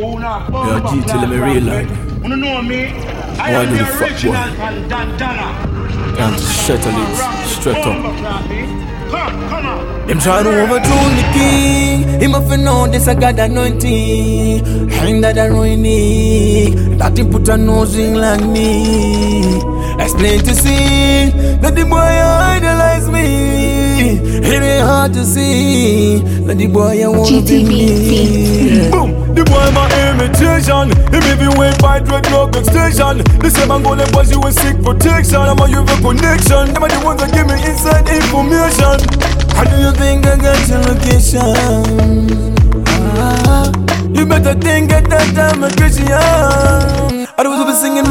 Yo, G, tell me real life. You know me? I Why am do the the fuck original boy? bandana. Can't settle it straight up. Come on. Them try to overthrow the king. Him have to know this a God anointing. Hang that ruining. That him put a nose ring like me. Explain to see that the boy idolize me. It ain't hard to see that the boy I wanna be me. Boom, the boy my imitation. Him even wait by drug station. The same Angolan boys you will seek protection. I'm a you have a connection. Them are the ones that give me inside information. How do you think I got your location? You better think at that time a Christian. I was over singing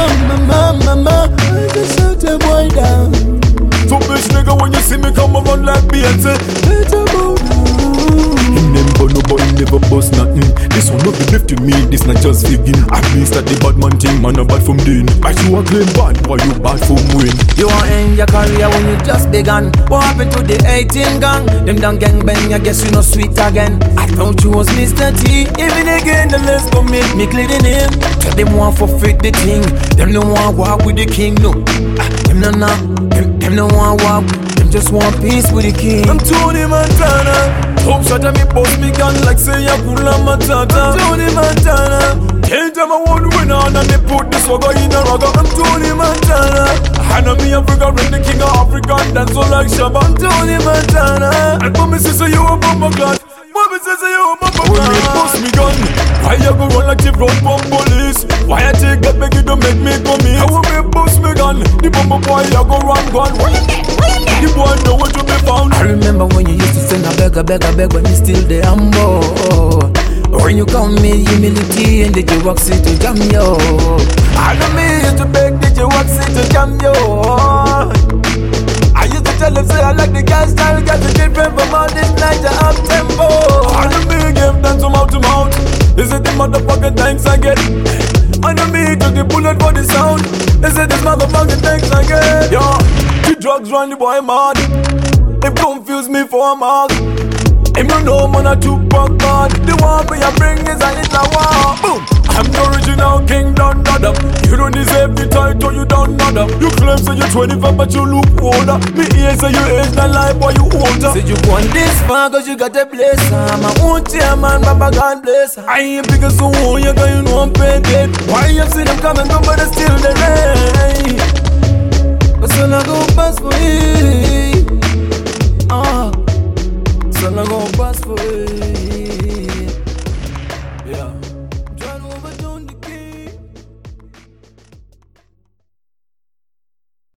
mama. I just shut the boy down. So bitch nigga when you see me come around like Beyonce, It's about him never no boy never bust nothing. This one not be left to me, this not just figgin'. At least that the bad man thing, man a bad from doing. But you a claim bad, why you bad from win? you want end your career when you just begun. What happened to the 18 gang? Them done gang bang, I guess you know sweet again. I thought you was Mr. T. Even again, the less go make me clear the name. Tell them want forfeit the thing. Them no want walk with the king, no. Them no want walk. Them just want peace with the king. I'm Tony Montana. Hope shot at me post me gun like say Yakula Matata. I'm Tony Montana. Can't tell me one winner and they put the swagger in a ragga. I'm Tony Montana. And I'm me Africa, ring the king of Africa, dance all like Shabba. I'm Tony Montana. And mommy says you a bumper clot. Mommy says you a bumper clot. When me post me gun, why you go run like the road from police? Why I take that beg you to make me come in? How me post me gun, the bumper boy you go run gun. The boy know where to be found. I remember when you used to sing a beg when you still the humble. When you call me humility and did you walk it to jam yo? I know me used to beg, did you walk it to jam yo? I used to tell them say I like the gas style, got the different from all this night to up tempo. I know me give them to mouth. This is the motherfucking thanks I get. I know me took the bullet for the sound. This is this motherfucking thanks I get. Yo, the drugs run the boy mad. They confuse me for a mark. Him no know man a Tupac bad. The one me a bring is a little war. Boom, I'm the original king, don't nada. You don't deserve the title, you don't nada. You claim say you 25 but you look older. Me here say you age not like boy you older. Say you want this far cause you got a place. I'm a own chairman, Baba God bless. I ain't big as so you got you know I'm paid. Why you see them coming come but they still the rain. But so I go pass for it. So I go pass for it. Yeah. Try to overturn the